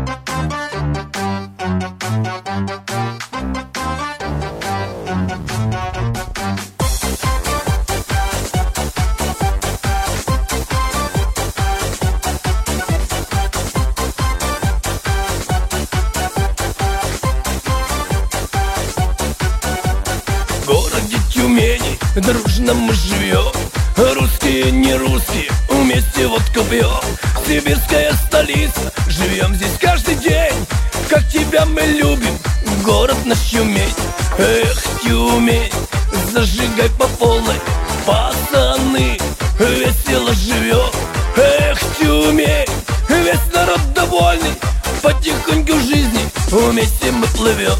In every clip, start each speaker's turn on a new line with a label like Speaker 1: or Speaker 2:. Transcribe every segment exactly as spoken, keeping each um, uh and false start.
Speaker 1: В городе Тюмени дружно мы живем, русские, не русские, вместе водку пьем. Сибирская столица, живем здесь каждый день. Как тебя мы любим, город наш Тюмень. Эх, Тюмень, зажигай по полной, пацаны, весело живем. Эх, Тюмень, весь народ довольный, потихоньку в жизни вместе мы плывем.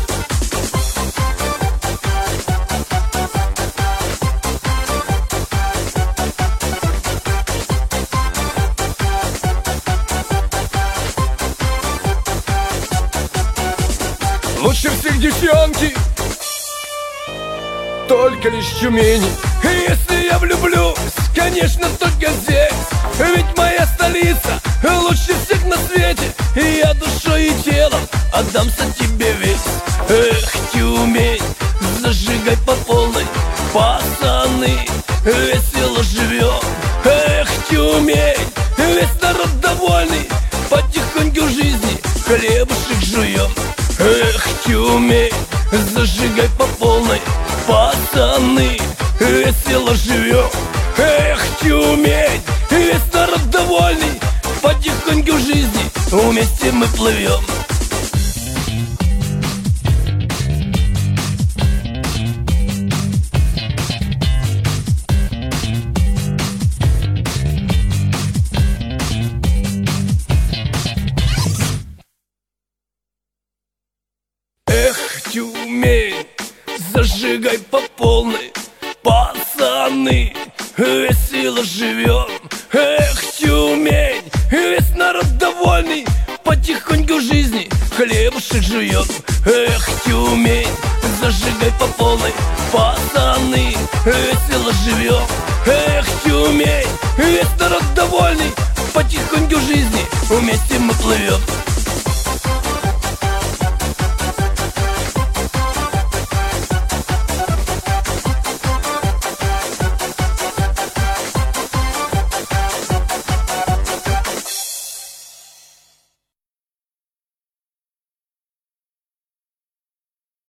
Speaker 2: Лучше всех девчонки, только лишь в Тюмени.
Speaker 1: И если я влюблюсь, конечно, только здесь. Ведь моя столица лучше всех на свете. И я душой и телом отдамся тебе весь. Эх, Тюмень, зажигай по полной, пацаны, весело живем. Эх, Тюмень, весь народ довольный, потихоньку в жизни хлебушек жуем. Эх, Тюмень, зажигай по полной, пацаны, весело живем. Эх, Тюмень, весь народ довольный, потихоньку в жизни вместе мы плывем. Эх, Тюмень, зажигай по полной, пацаны, весело живем. Эх, Тюмень, весь народ довольный, потихоньку в жизни хлебушек жуем. Эх, Тюмень, зажигай по полной, пацаны, весело живем. Эх, Тюмень, весь народ довольный, потихоньку в жизни вместе мы плывем.